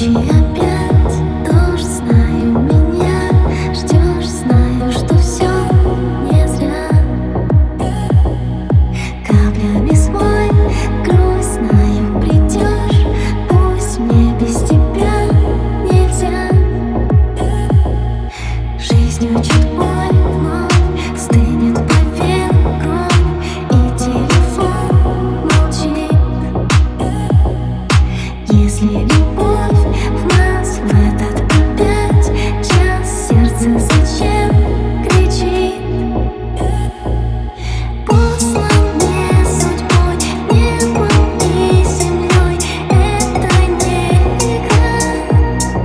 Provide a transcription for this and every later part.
Ночи опять дождь, знаю, меня ждешь, знаю, что все не зря. Каплями смой грусть, знаю, придешь, пусть мне без тебя нельзя. Жизнь учит боль вновь, стынет по венкам, и телефон молчит. Если любовь в нас в этот опять час, сердце зачем кричит? Посланные судьбой, небом и землей, это не игра.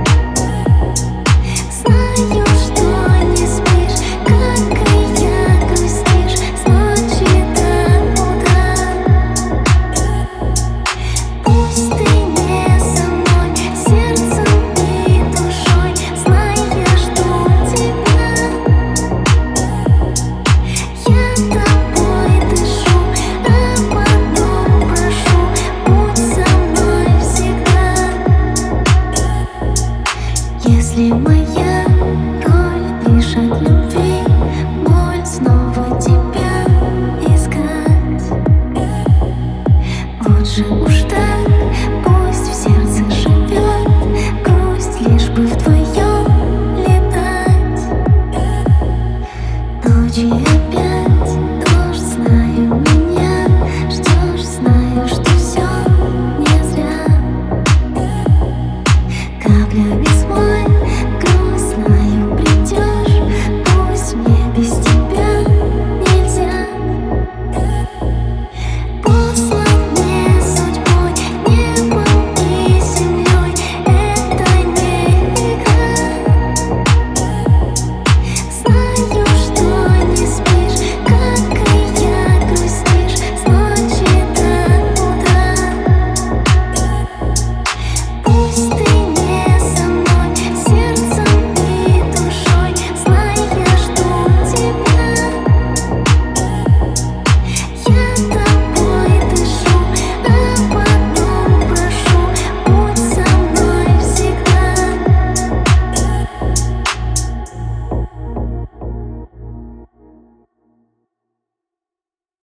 Знаю, что не спишь, как и я грустишь с ночи до утра. Пусть ты не со мной сердцем и душой, знай, я жду тебя. Я тобой дышу, об одном прошу, будь со мной всегда. Если моя роль лишь от любви, боль снова тебя искать, лучше уж так.